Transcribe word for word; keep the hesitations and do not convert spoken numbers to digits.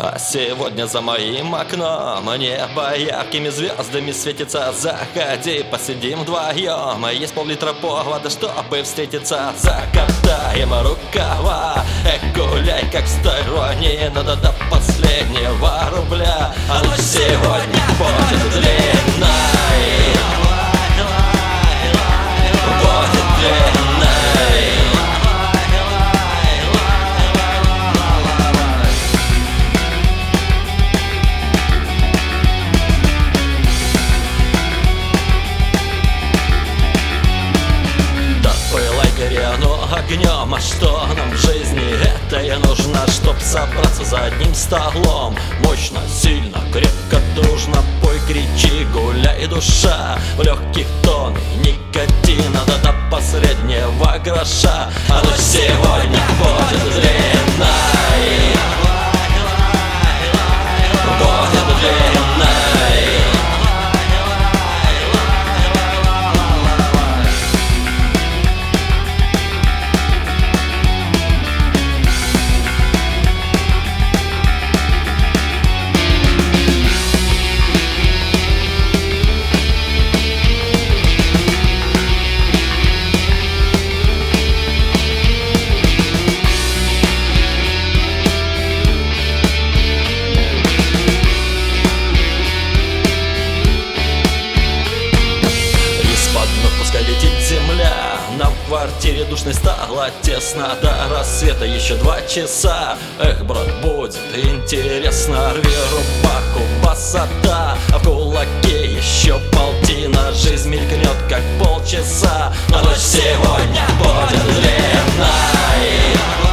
А сегодня за моим окном небо яркими звездами светится. Заходи, посидим вдвоем. Есть пол-литра повода, чтобы встретиться. Закатаем рукава, эх, гуляй, как в стороне. Надо до последнего рубля. А ночь сегодня будет длинной. Будет длинной. Горяно огнем, а что нам в жизни это и нужно, чтоб собраться за одним столом? Мощно, сильно, крепко, дружно, пой, кричи, гуляй, душа. В легких тон никотина, да до последнего гроша. А ночь сегодня будет длинной. Будет длинной. Летит земля, нам в квартире душной стало тесно. До рассвета еще два часа. Эх, брат, будет интересно. Рви рубаху, босота, а в кулаке еще полтина. Жизнь мелькнет, как полчаса. А ночь сегодня будет длинной.